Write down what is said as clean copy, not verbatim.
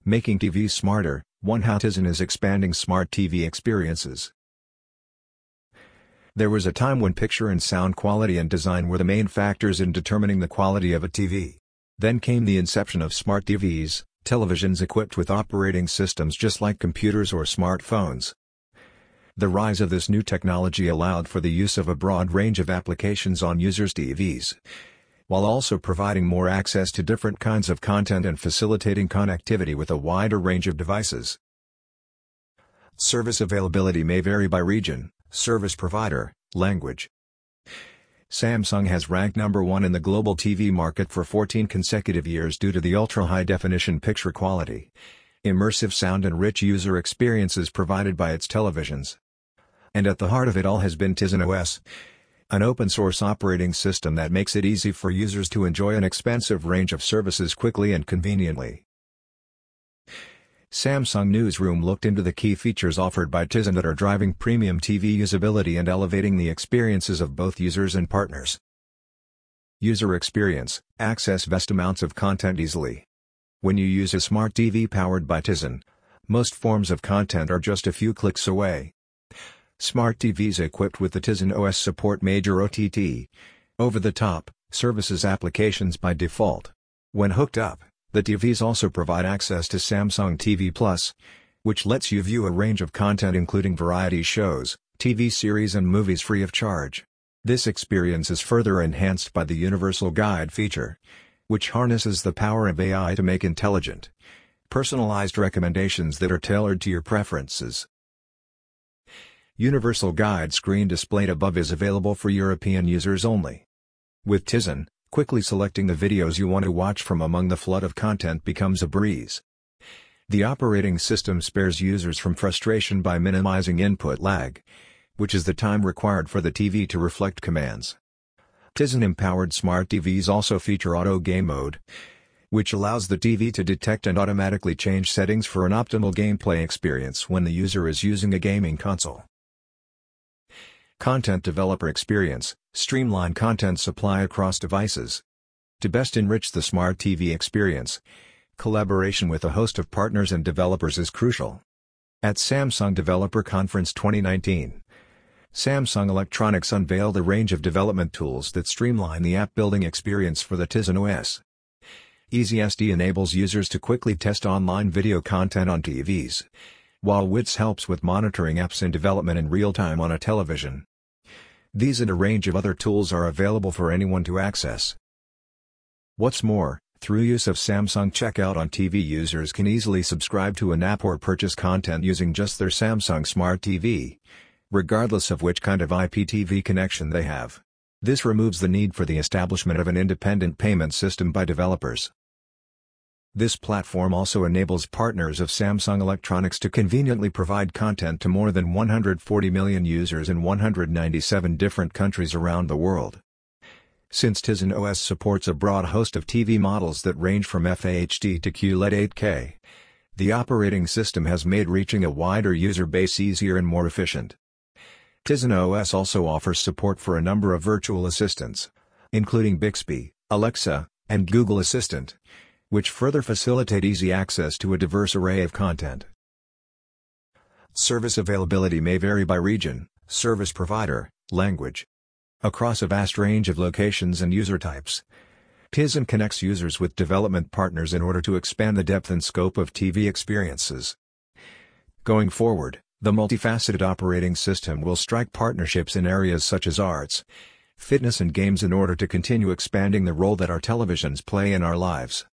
Making TVs smarter, How Tizen is expanding smart TV experiences. There was a time when picture and sound quality and design were the main factors in determining the quality of a TV. Then came the inception of smart TVs, televisions equipped with operating systems just like computers or smartphones. The rise of this new technology allowed for the use of a broad range of applications on users' TVs, while also providing more access to different kinds of content and facilitating connectivity with a wider range of devices. Service availability may vary by region, service provider, language. Samsung has ranked number 1 in the global TV market for 14 consecutive years due to the ultra-high-definition picture quality, immersive sound and rich user experiences provided by its televisions. And at the heart of it all has been Tizen OS, an open-source operating system that makes it easy for users to enjoy an expansive range of services quickly and conveniently. Samsung Newsroom looked into the key features offered by Tizen that are driving premium TV usability and elevating the experiences of both users and partners. User experience: access vast amounts of content easily. When you use a smart TV powered by Tizen, most forms of content are just a few clicks away. Smart TVs equipped with the Tizen OS support major OTT, over-the-top, services applications by default. When hooked up, the TVs also provide access to Samsung TV Plus, which lets you view a range of content including variety shows, TV series and movies free of charge. This experience is further enhanced by the Universal Guide feature, which harnesses the power of AI to make intelligent, personalized recommendations that are tailored to your preferences. Universal Guide screen displayed above is available for European users only. With Tizen, quickly selecting the videos you want to watch from among the flood of content becomes a breeze. The operating system spares users from frustration by minimizing input lag, which is the time required for the TV to reflect commands. Tizen-empowered smart TVs also feature Auto Game Mode, which allows the TV to detect and automatically change settings for an optimal gameplay experience when the user is using a gaming console. Content developer experience: streamline content supply across devices. To best enrich the smart TV experience, collaboration with a host of partners and developers is crucial. At Samsung Developer Conference 2019, Samsung Electronics unveiled a range of development tools that streamline the app-building experience for the Tizen OS. EasySD enables users to quickly test online video content on TVs, while WITS helps with monitoring apps in development in real time on a television. These and a range of other tools are available for anyone to access. What's more, through use of Samsung Checkout on TV, users can easily subscribe to an app or purchase content using just their Samsung Smart TV, regardless of which kind of IPTV connection they have. This removes the need for the establishment of an independent payment system by developers. This platform also enables partners of Samsung Electronics to conveniently provide content to more than 140 million users in 197 different countries around the world. Since Tizen OS supports a broad host of TV models that range from FHD to QLED 8K, the operating system has made reaching a wider user base easier and more efficient. Tizen OS also offers support for a number of virtual assistants, including Bixby, Alexa, and Google Assistant, which further facilitate easy access to a diverse array of content. Service availability may vary by region, service provider, language. Across a vast range of locations and user types, Tizen connects users with development partners in order to expand the depth and scope of TV experiences. Going forward, the multifaceted operating system will strike partnerships in areas such as arts, fitness and games in order to continue expanding the role that our televisions play in our lives.